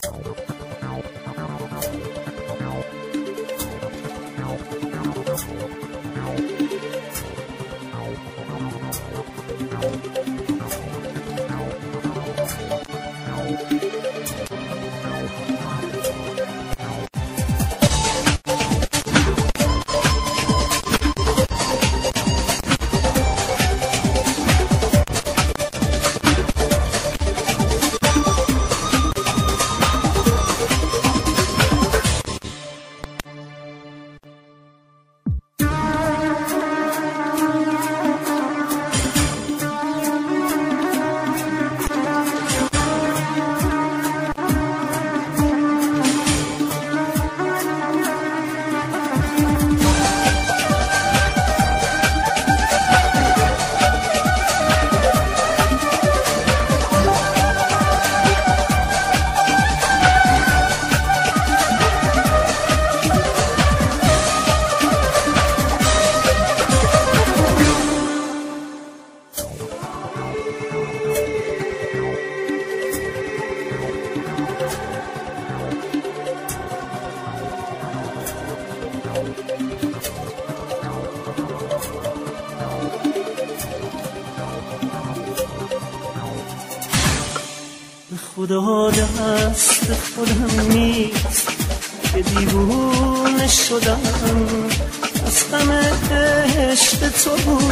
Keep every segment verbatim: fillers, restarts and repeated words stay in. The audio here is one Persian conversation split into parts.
خدا دست خودم نیست که دیوونه شدم، از غم عشق تو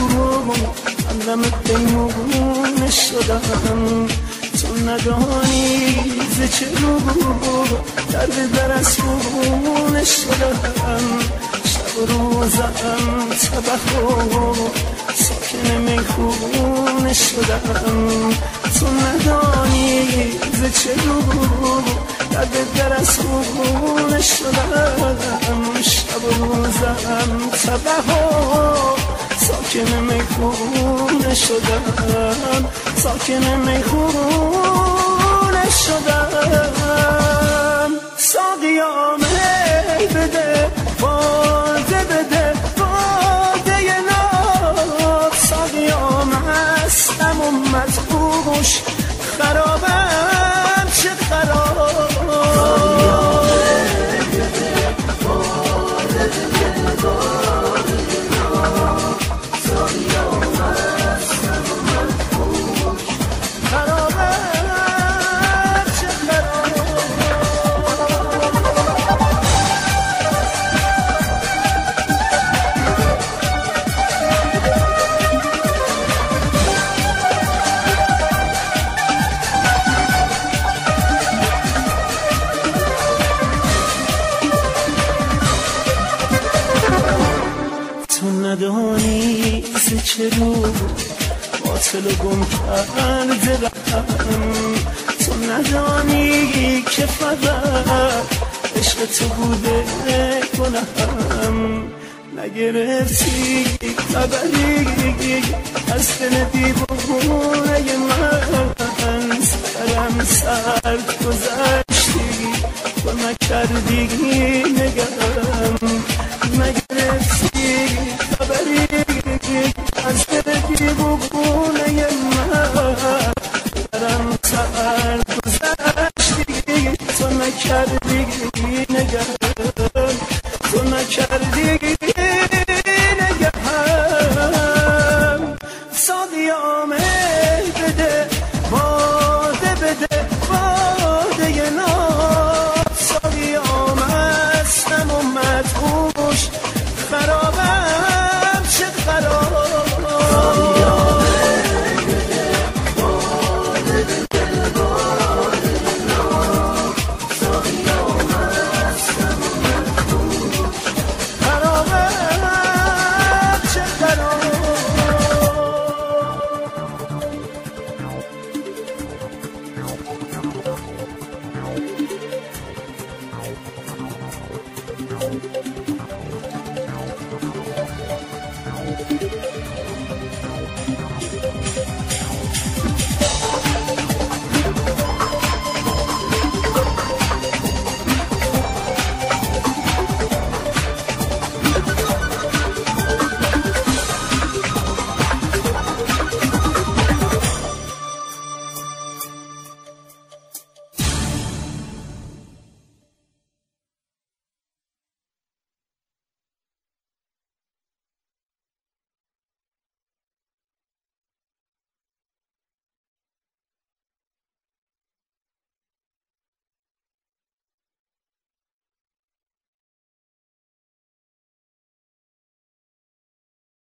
قلبم پیمونه شدم. تو ندانی ز چه رو درد در از خونه شدم، شب و روزم تبه و ساکن میخونه شدم. تو ندانی ز چه رو درد در از خونه شدم، شب و روزم تبه و ساکن میخونه شدم، ساکن میخونه شدم. ساقیا می بده باده بده باده ناب، ساقیا مستم و مدهوش خرابم چه خراب. ندانی ز چه رو باطل و گم کرده رفتم، تو ندانی که فقط عشق تو بوده گناهم. نگرفتی خبری از دل دیوانه من، سرم سرد گذشتی تو نکردی نگم. نگرفتی خبری از دل دیوانه من، سرم سرد گذشتی تو نکردی